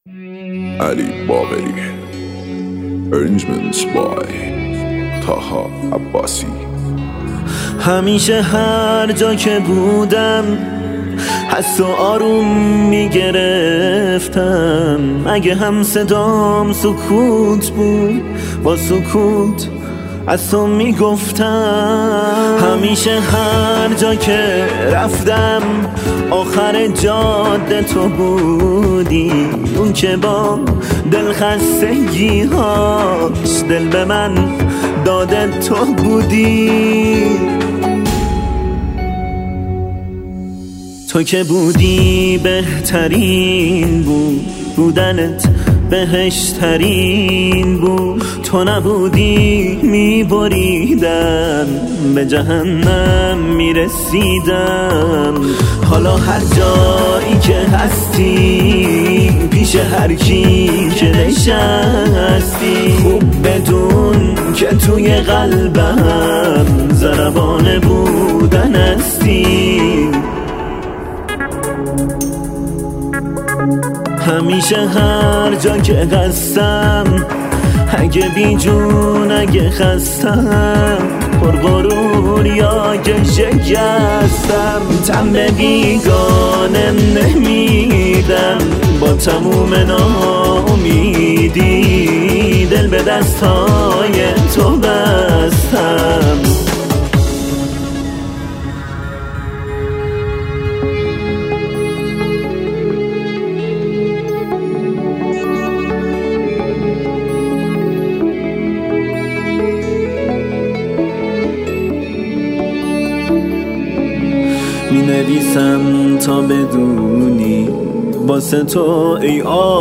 علی باقری. Arrangements by طاها عباسی. همیشه هر جا که بودم حس و آروم میگرفتم. اگه هم صدام سکوت بود با سکوت از تو میگفتم. همیشه هر جا که رفتم آخر جاده تو بودی، اون که با دلخستگی هاش دل به من داده تو بودی. تو که بودی بهترین بود، بودنت بهشترین بود. تو نبودی میبریدم، به جهنم میرسیدم. حالا هر جایی که هستی پیش هر کی که نشستی، خوب بدون که توی قلبم ضربان بودن هستی. همیشه هر جا که هستم، اگه بی جون اگه خستم، پرغرور یا که شکستم، تن به بیگانه نمیدم. با تموم ناامیدی دل به دستای تو بستم. می نویسم تا بدونی واسه تو ای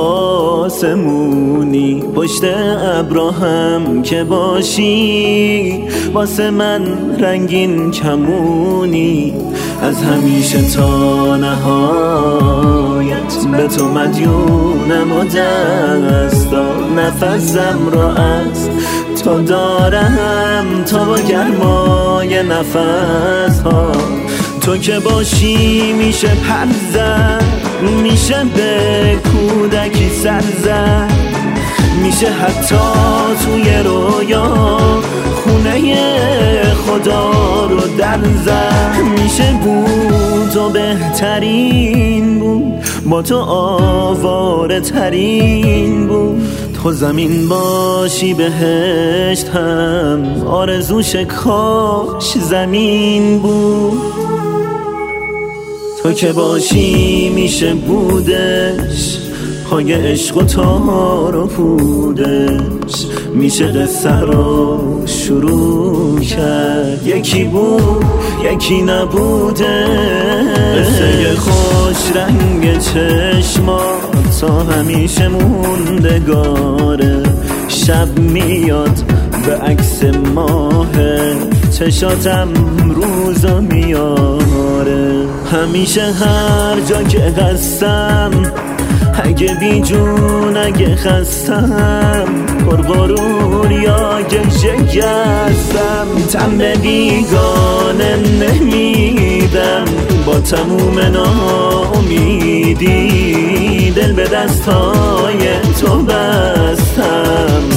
آسمونی، پشت ابراهم که باشی واسه من رنگین کمونی. از همیشه تا نهایت به تو مدیونم و دستا نفسم را از تو دارم تا با گرمای نفس ها. تو که باشی میشه پر زد، میشه به کودکی سر زد، میشه حتی توی رویا خونه خدا رو در زد. میشه بود و بهترین بود، با تو آواره ترین بود. تو زمین باشی بهشت هم آرزوش کاش زمین بود. تو که باشی میشه بودش پای عشق و تار و پودش، میشه قصه رو شروع کرد. یکی بود یکی نبوده، قصه خوش رنگ چشمات تا همیشه موندگاره. شب میاد به عکس ماه چشاتم روزا میاره. همیشه هر جا که هستم، اگه بی جون اگه خستم، پرغرور یا که شکستم، تن به بیگانه نمیدم. با تموم ناامیدی دل به دستای تو بستم.